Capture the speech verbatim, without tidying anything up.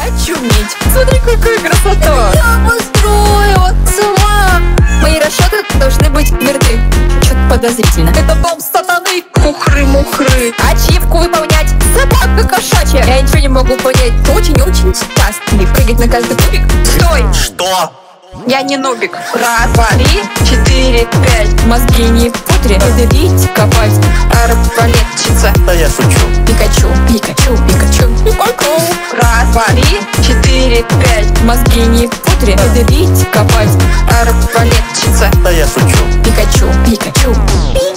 очуметь. Смотри, какая красота. Я построила сама. Мои расчеты должны быть верны. Что-то подозрительно. Это дом сатаны. Мухры-мухры. Ачивку выполнять. Собака кошачья. Я ничего не могу понять. Очень-очень часто. И прыгать на каждый кубик. Стой! Что? Я не нубик. Раз, два, три, четыре, пять. Мозги не в пудре. Ядовить, копать. Арбалетчица. Да я шучу. Пикачу, Пикачу, Пикачу, Пикачу. Раз, два, три, четыре, пять. Мозги не в пудре. Ядовить, копать. Арбалетчица. Да я шучу. Пикачу, Пикачу, Пикачу.